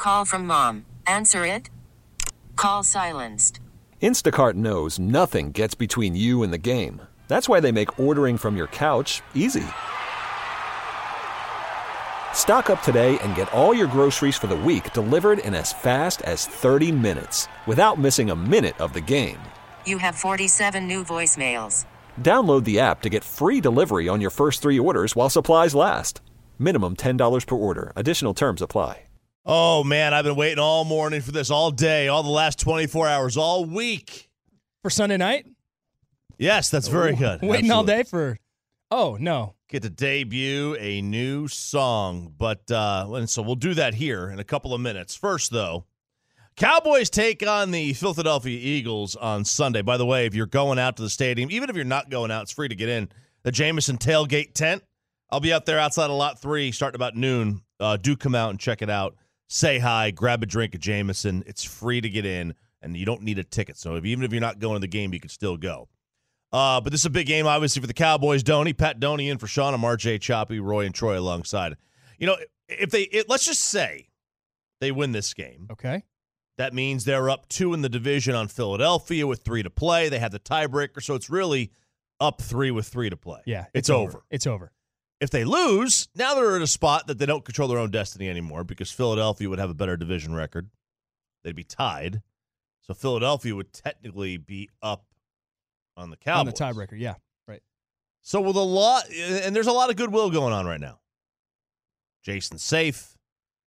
Call from mom. Answer it. Call silenced. Instacart knows nothing gets between you and the game. That's why they make ordering from your couch easy. Stock up today and get all your groceries for the week delivered in as fast as 30 minutes without missing a minute of the game. You have 47 new voicemails. Download the app to get free delivery on your first 3 orders while supplies last. Minimum $10 per order. Additional terms apply. Oh, man, I've been waiting all morning for this, all day, all the last 24 hours, all week. For Sunday night? Yes, that's very good. Waiting all day for, oh, no. Get to debut a new song. But, and so we'll do that here in a couple of minutes. First, though, Cowboys take on the Philadelphia Eagles on Sunday. By the way, if you're going out to the stadium, even if you're not going out, it's free to get in. The Jameson Tailgate Tent. I'll be out there outside of Lot 3 starting about noon. Do come out and check it out. Say hi, grab a drink at Jameson. It's free to get in, and you don't need a ticket. So even if you're not going to the game, you can still go. But this is a big game, obviously, for the Cowboys. Pat Doney in for Sean. I'm RJ Choppy, Roy, and Troy alongside. You know, let's just say they win this game. Okay. That means they're up 2 in the division on Philadelphia with 3 to play. They have the tiebreaker, so it's really up 3 with 3 to play. Yeah, it's over. It's over. If they lose, now they're in a spot that they don't control their own destiny anymore because Philadelphia would have a better division record. They'd be tied. So Philadelphia would technically be up on the Cowboys. On the tiebreaker, yeah. Right. So there's a lot of goodwill going on right now. Jason's safe.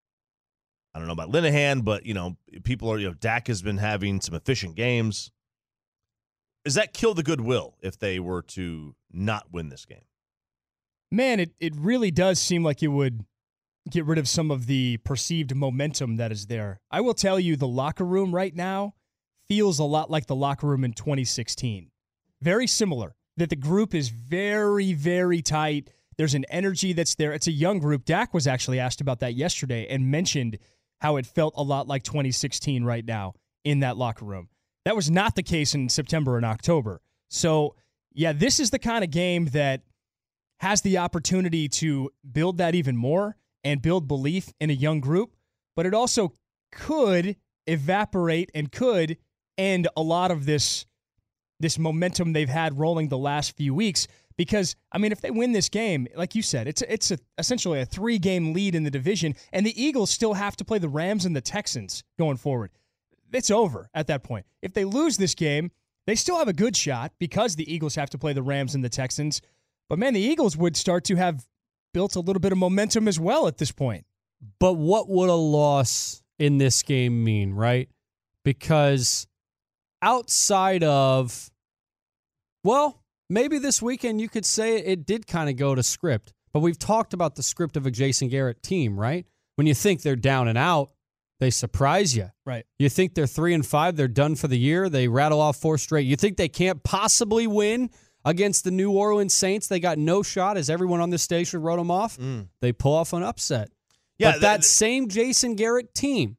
I don't know about Linehan, but, people are, Dak has been having some efficient games. Does that kill the goodwill if they were to not win this game? Man, it really does seem like it would get rid of some of the perceived momentum that is there. I will tell you, the locker room right now feels a lot like the locker room in 2016. Very similar, that the group is very, very tight. There's an energy that's there. It's a young group. Dak was actually asked about that yesterday and mentioned how it felt a lot like 2016 right now in that locker room. That was not the case in September and October. So, yeah, this is the kind of game that has the opportunity to build that even more and build belief in a young group, but it also could evaporate and could end a lot of this momentum they've had rolling the last few weeks. Because, if they win this game, like you said, it's essentially a 3-game lead in the division, and the Eagles still have to play the Rams and the Texans going forward. It's over at that point. If they lose this game, they still have a good shot because the Eagles have to play the Rams and the Texans. But, man, the Eagles would start to have built a little bit of momentum as well at this point. But what would a loss in this game mean, right? Because outside of, maybe this weekend you could say it did kind of go to script. But we've talked about the script of a Jason Garrett team, right? When you think they're down and out, they surprise you. Right. You think they're 3-5, they're done for the year, they rattle off 4 straight. You think they can't possibly win against the New Orleans Saints, they got no shot, as everyone on this station wrote them off. They pull off an upset. Yeah, but that same Jason Garrett team,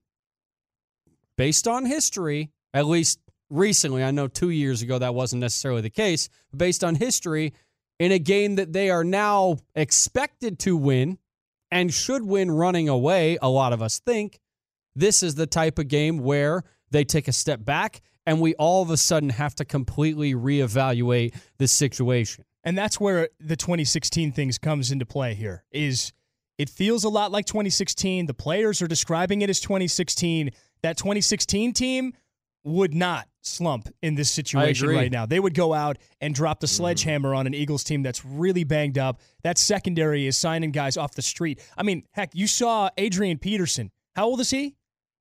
based on history, at least recently, I know 2 years ago that wasn't necessarily the case, but based on history, in a game that they are now expected to win and should win running away, a lot of us think, this is the type of game where they take a step back and we all of a sudden have to completely reevaluate this situation. And that's where the 2016 things comes into play here. Is it feels a lot like 2016. The players are describing it as 2016. That 2016 team would not slump in this situation right now. They would go out and drop the sledgehammer on an Eagles team that's really banged up. That secondary is signing guys off the street. Heck, you saw Adrian Peterson. How old is he?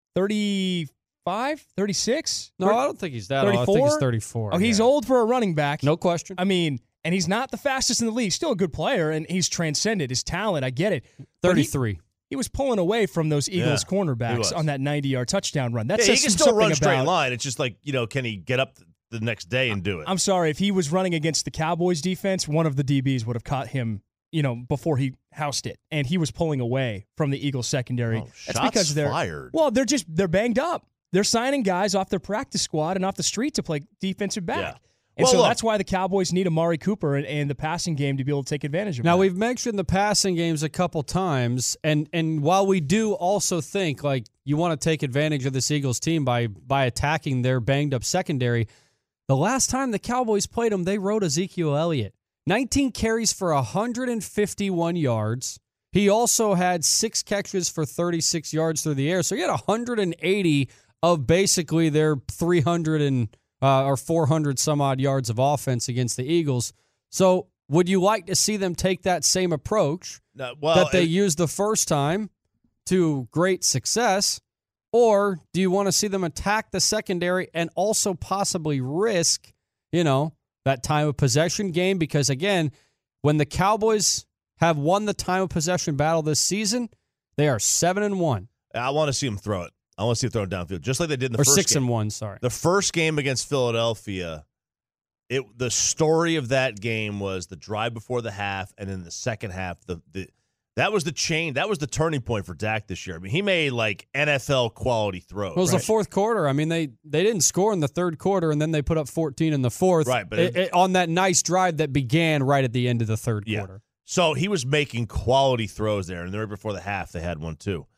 35, 36? No, I don't think he's that 34? Old. I think he's 34. Oh, he's old for a running back. No question. And he's not the fastest in the league. Still a good player, and he's transcended his talent. I get it. 33. He was pulling away from those Eagles cornerbacks on that 90-yard touchdown run. That says he can still run straight line. It's just like, can he get up the next day and do it? I'm sorry. If he was running against the Cowboys defense, one of the DBs would have caught him, before he housed it. And he was pulling away from the Eagles secondary. That's because they're fired. Well, they're banged up. They're signing guys off their practice squad and off the street to play defensive back. Yeah. And Well, so look. that's why the Cowboys need Amari Cooper and the passing game to be able to take advantage of Now, that. we've mentioned the passing games a couple times, and while we do also think like you want to take advantage of this Eagles team by attacking their banged-up secondary, the last time the Cowboys played them, they rode Ezekiel Elliott. 19 carries for 151 yards. He also had 6 catches for 36 yards through the air, so he had 180 of basically their 300 or 400 some odd yards of offense against the Eagles. So would you like to see them take that same approach that they used the first time to great success? Or do you want to see them attack the secondary and also possibly risk, that time of possession game? Because again, when the Cowboys have won the time of possession battle this season, they are 7-1. I want to see them throw it. I want to see them throw it downfield, just like they did in the Or first game. 6-1, sorry. The first game against Philadelphia, the story of that game was the drive before the half, and in the second half, that was the chain. That was the turning point for Dak this year. I mean, he made like NFL quality throws. It was the fourth quarter. I mean, they didn't score in the third quarter, and then they put up 14 in the fourth. Right, but on that nice drive that began right at the end of the third quarter. So he was making quality throws there, and then right before the half, they had one too.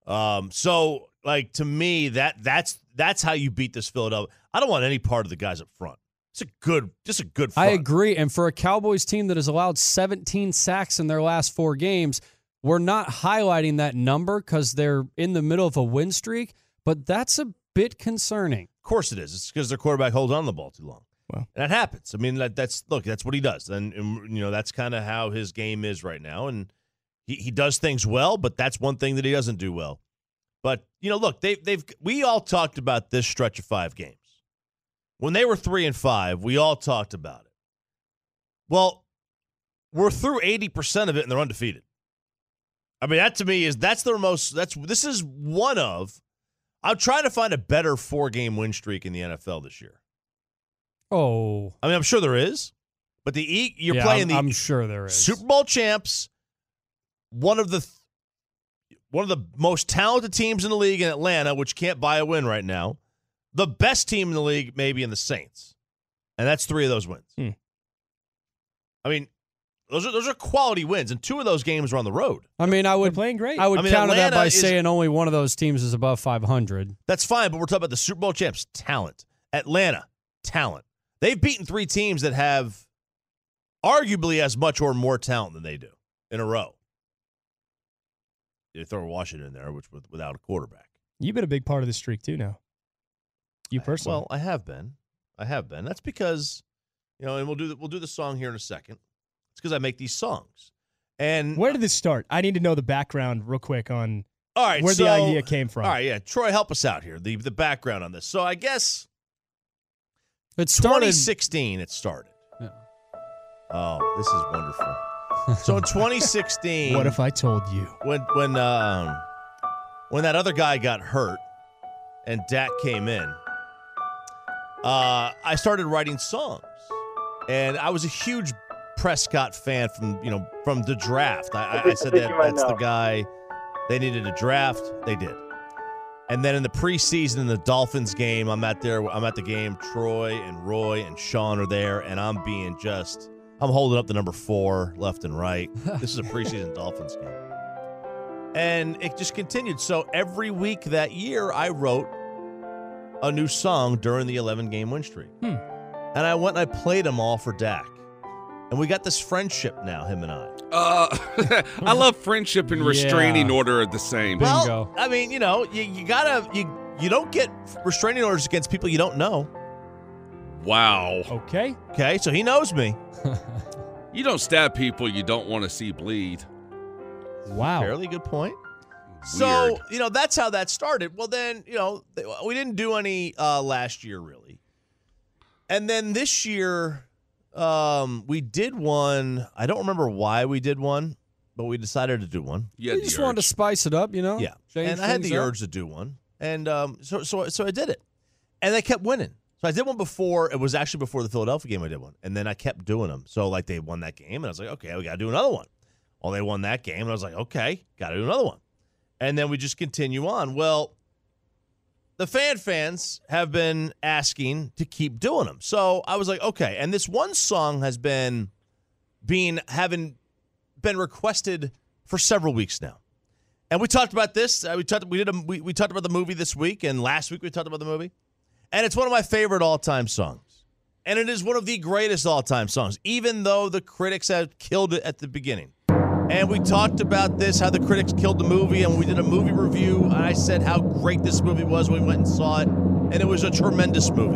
So like to me, that's how you beat this Philadelphia. I don't want any part of the guys up front. It's just a good front. I agree. And for a Cowboys team that has allowed 17 sacks in their last 4 games, we're not highlighting that number because they're in the middle of a win streak, but that's a bit concerning. Of course it is. It's because their quarterback holds on to the ball too long. Well, and that happens. I mean, that's what he does. And that's kind of how his game is right now. And he does things well, but that's one thing that he doesn't do well. But, look, we all talked about this stretch of 5 games. When they were 3-5, we all talked about it. Well, we're through 80% of it and they're undefeated. I mean, that to me this is one of, I'm trying to find a better 4-game win streak in the NFL this year. Oh. I mean, I'm sure there is, but I'm sure there is. Super Bowl champs, one of the most talented teams in the league in Atlanta, which can't buy a win right now. The best team in the league, maybe in the Saints. And that's 3 of those wins. I mean, those are quality wins, and 2 of those games were on the road. I mean, they're playing great. I would counter that Atlanta by saying only one of those teams is above 500. That's fine, but we're talking about the Super Bowl champs, talent. Atlanta, talent. They've beaten 3 teams that have arguably as much or more talent than they do in a row. You throw Washington in there, which without a quarterback. You've been a big part of the streak too now. You personally. Well, I have been. That's because, and we'll do the song here in a second. It's because I make these songs. And where did this start? I need to know the background real quick on all right, where the idea came from. All right, yeah. Troy, help us out here. The background on this. So I guess it started 2016 it started. Yeah. Oh, this is wonderful. So in 2016, what if I told you? When that other guy got hurt and Dak came in, I started writing songs. And I was a huge Prescott fan from the draft. I said that's the guy they needed to draft. They did. And then in the preseason in the Dolphins game, I'm at the game. Troy and Roy and Sean are there, and I'm holding up the number 4 left and right. This is a preseason Dolphins game. And it just continued. So every week that year, I wrote a new song during the 11-game win streak. And I went and I played them all for Dak. And we got this friendship now, him and I. I love friendship and restraining order are the same. Well, I mean, you don't get restraining orders against people you don't know. Wow. Okay, so he knows me. You don't stab people you don't want to see bleed. Wow. Fairly good point. Weird. So, that's how that started. Well, then, we didn't do any last year, really. And then this year, we did one. I don't remember why we did one, but we decided to do one. You just wanted to spice it up, Yeah. And I had the urge to do one. And so I did it. And they kept winning. So I did one before. It was actually before the Philadelphia game I did one. And then I kept doing them. So, they won that game. And I was like, okay, we got to do another one. Well, they won that game. And I was like, okay, got to do another one. And then we just continue on. Well, the fans have been asking to keep doing them. So I was like, okay. And this one song has been requested for several weeks now. And we talked about this. We talked about the movie this week, and last week we talked about the movie. And it's one of my favorite all-time songs. And it is one of the greatest all-time songs, even though the critics have killed it at the beginning. And we talked about this, how the critics killed the movie, and we did a movie review. I said how great this movie was when we went and saw it, and it was a tremendous movie.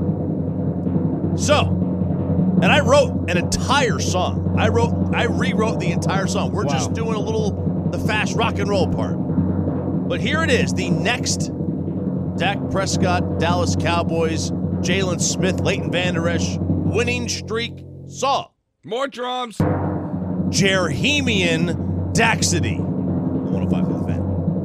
So, and I wrote an entire song. I rewrote the entire song. We're just doing the fast rock and roll part. But here it is, the next Dak Prescott, Dallas Cowboys, Jalen Smith, Leighton Vander Esch winning streak song. More drums. Jerhemian Daxity. 105 for the Fan.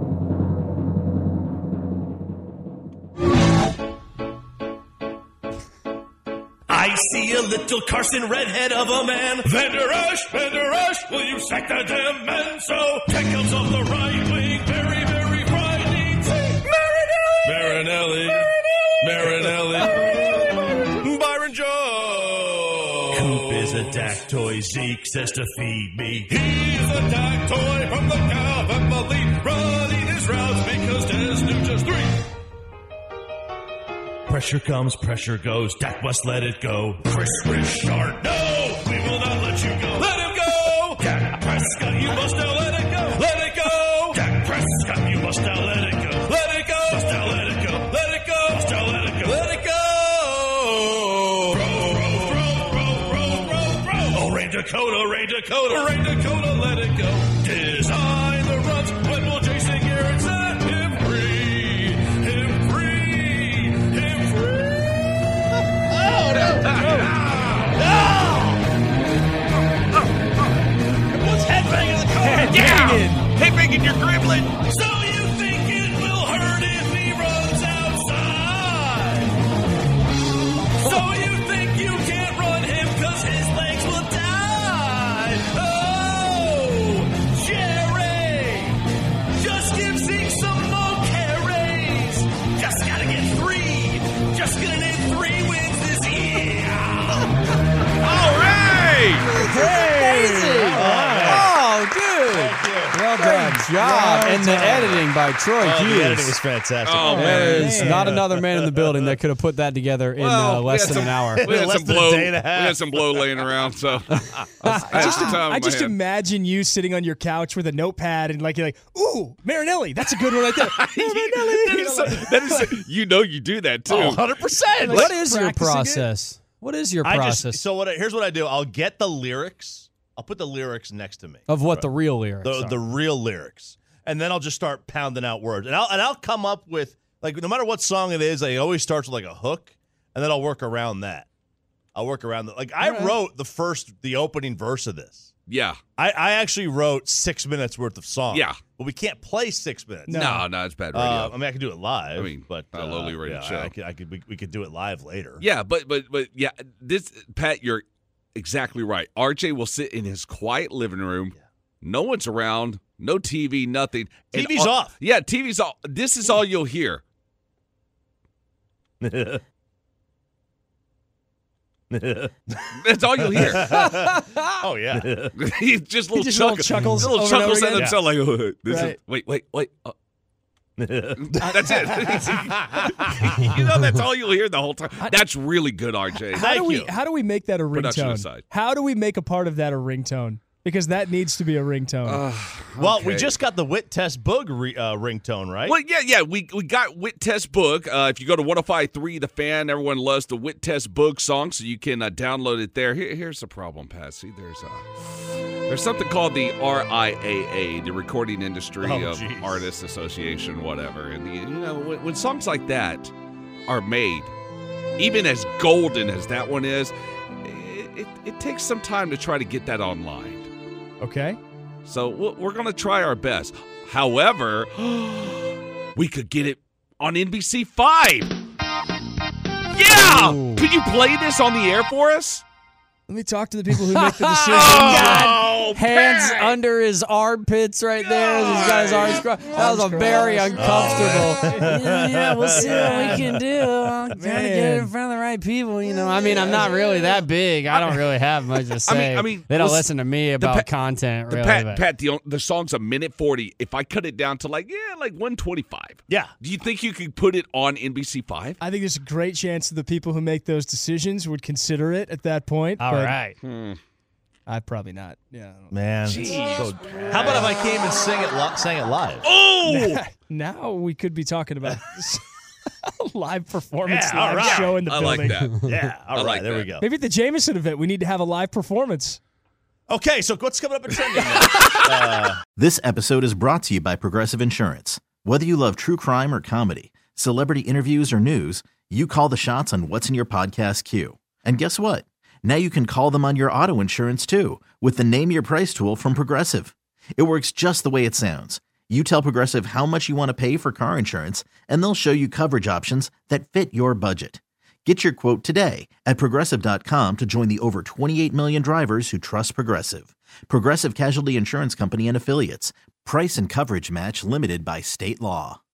I see a little Carson redhead of a man. Vander Esch, will you sack that damn man? So Dak comes off the right wing, very, very frightening. Marinelli. Byron Jones. Coop is a Dak toy. Zeke says to feed me. He's a Dak toy from the Cav and the lead, running his routes because Des knew just 3. Pressure comes, pressure goes. Dak must let it go. Chris Richard, no, we will not let you go. Let him go. Dak Prescott, you must now let it go. Let it go. Dak Prescott, you must now let it go. Let it go. Must now let it go. Let it go. Must now let it go. Let it go. Row. Oh, Rain Dakota, let it go. Design the runs. When will Jason Garrett set him free? Him free. Oh, no. Everyone's headbanging the car. Headbanging your gremlin. So you think it will hurt if he runs outside? So you think you can't run him because his legs will die? Oh, Jerry, just give Zeke some more carries. Just gotta get 3. Just gonna need 3 wins this year. All right. Amazing. Oh, dude. Well done. Job. And the editing by Troy Hughes. The editing was fantastic. Oh, There man. is not another man in the building that could have put that together in less than an hour. We had Less some than a blow. day and a We half. had some blow laying around. So I just imagine you sitting on your couch with a notepad and you're like, ooh, Marinelli, that's a good one right there. That is, you do that too. 100%. What is your practicing process? What is your process Here's what I do. I'll get the lyrics. I'll put the lyrics next to me. of what the real lyrics are? The real lyrics. And then I'll just start pounding out words. And I'll come up with, like, no matter what song it is, it always starts with like a hook, and then I'll work around that. Like, I wrote the opening verse of this. Yeah. I actually wrote 6 minutes worth of song. Yeah. But we can't play 6 minutes. No, it's bad radio. I mean, I could do it live. I mean, but a lowly rated show. We could do it live later. Yeah, but yeah, this Pat, you're exactly right. RJ will sit in his quiet living room. Yeah. No one's around. No TV. Nothing. TV's off. Yeah, TV's off. This is all you'll hear. That's all you'll hear. Oh yeah. He just little chuckles little over chuckles and over at himself like, oh, this Right. is wait. That's it. That's all you'll hear the whole time. That's really good, RJ. How do we make that a Production ringtone? aside. How do we make a part of that a ringtone? Because that needs to be a ringtone. Well, we just got the Wit Test Boog ringtone, right? Well, yeah. We got Wit Test Boog. If you go to 105.3 The Fan, everyone loves the Wit Test Boog song, so you can download it there. Here's the problem, Patsy. There's something called the RIAA, the Recording Industry Artists Association, whatever. And when songs like that are made, even as golden as that one is, it takes some time to try to get that online. Okay. So we're going to try our best. However, we could get it on NBC5. Yeah! Ooh. Could you play this on the air for us? Let me talk to the people who make the decisions. Hands under his armpits right there. He's got his arms crossed. That was a very uncomfortable. Yeah, we'll see what we can do. I'm trying to get it in front of the right people. I mean, I'm not really that big. I don't really have much to say. I mean, they don't listen to me about content, really. Pat, the song's a minute 40. If I cut it down to like 125. Yeah. Do you think you could put it on NBC5? I think there's a great chance that the people who make those decisions would consider it at that point. All right. I'd probably not. Yeah. Man. So, how about if I came and sang it live? Oh! Now we could be talking about live performance, Yeah, all live right. show in the I building. like that. Yeah. All right. like There we that. go. Maybe at the Jameson event, we need to have a live performance. Okay. So what's coming up in trending now? This episode is brought to you by Progressive Insurance. Whether you love true crime or comedy, celebrity interviews or news, you call the shots on what's in your podcast queue. And guess what? Now you can call them on your auto insurance too with the Name Your Price tool from Progressive. It works just the way it sounds. You tell Progressive how much you want to pay for car insurance, and they'll show you coverage options that fit your budget. Get your quote today at Progressive.com to join the over 28 million drivers who trust Progressive. Progressive Casualty Insurance Company and Affiliates. Price and coverage match limited by state law.